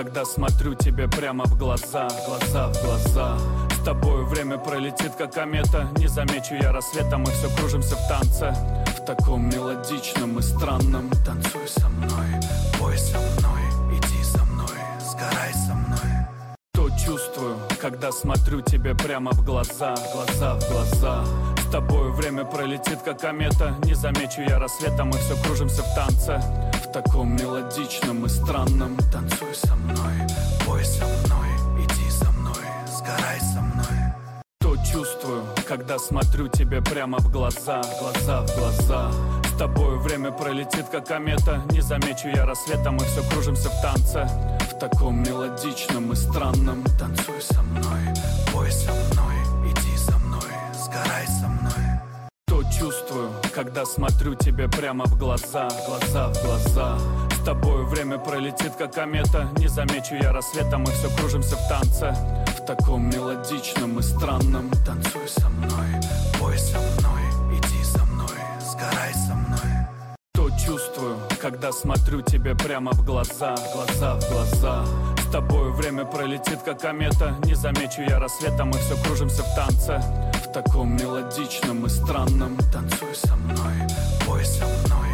когда смотрю тебе прямо в глаза, глаза в глаза. С тобою время пролетит, как комета. Не замечу я рассвета, мы все кружимся в танце, в таком мелодичном и странном. Танцуй со мной, пой со мной, иди за мной, сгорай со мной. То чувствую, когда смотрю тебе прямо в глаза, глаза в глаза. С тобою время пролетит, как комета. Не замечу я рассвета, мы все кружимся в танце, в таком мелодичном и странном. Танцуй со мной, пой со мной, иди за мной, сгорай со мной. То чувствую, когда смотрю тебе прямо в глаза, глаза в глаза. С тобою время пролетит, как комета. Не замечу я рассвета, мы все кружимся в танце, в таком мелодичном и странном. Танцуй со мной, пой со мной, иди за мной, сгорай со мной. То чувствую, когда смотрю тебе прямо в глаза, глаза в глаза. С тобою время пролетит, как комета. Не замечу я рассвета, мы все кружимся в танце, в таком мелодичном и странном. Танцуй со мной, пой со мной, иди за мной, сгорай со мной. То чувствую, когда смотрю тебе прямо в глаза, глаза в глаза. С тобою время пролетит, как комета. Не замечу я рассвета, мы все кружимся в танце, в таком мелодичном и странном. Танцуй со мной, пой со мной,